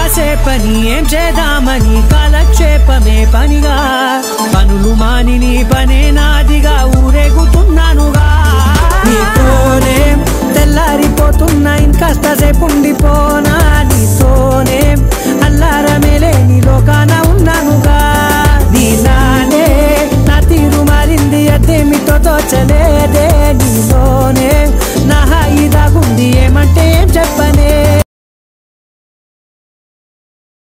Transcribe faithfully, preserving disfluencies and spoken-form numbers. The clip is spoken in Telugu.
కాసే పని ఏం చేద్దామని కాలక్షేపమే పనిగా పనులు మాని నీ పనే నాదిగా ఊరే